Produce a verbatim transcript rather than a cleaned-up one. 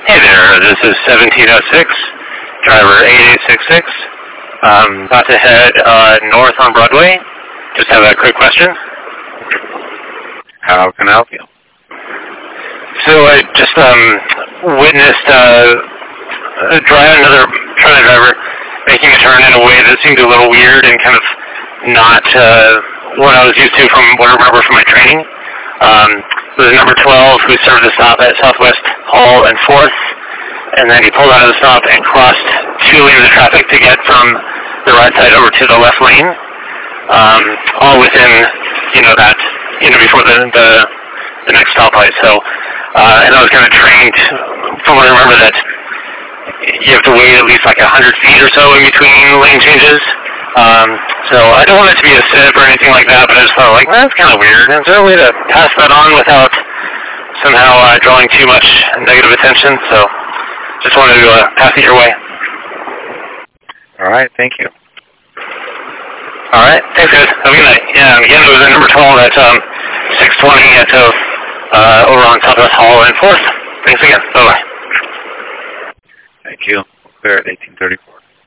Hey there, this is seventeen oh six, driver eight eight six six. Um, about to head uh, north on Broadway. Just have a quick question. How can I help you? So I just um, witnessed uh, a driver, another trailer driver making a turn in a way that seemed a little weird and kind of not uh, what I was used to from what I remember from my training. Um, it was number twelve who served the stop at Southwest Hall and fourth, and then he pulled out of the stop and crossed two lanes of traffic to get from the right side over to the left lane, um, all within, you know, that, you know, before the the, the next stoplight. So, uh, and I was kind of trained, from what I remember, that you have to wait at least like a hundred feet or so in between lane changes. Um, so I don't want it to be a sip or anything like that, but I just thought, like, that's kind of weird. Is there a way to pass that on without somehow uh, drawing too much negative attention? So just wanted to uh, pass it your way. All right, thank you. All right, thanks, guys. Have a good night. Yeah, and again, it was at number twelve at um, six twenty at uh, uh, over on Southwest Hall and fourth. Thanks again. Bye-bye. Thank you. Clear at eighteen thirty-four.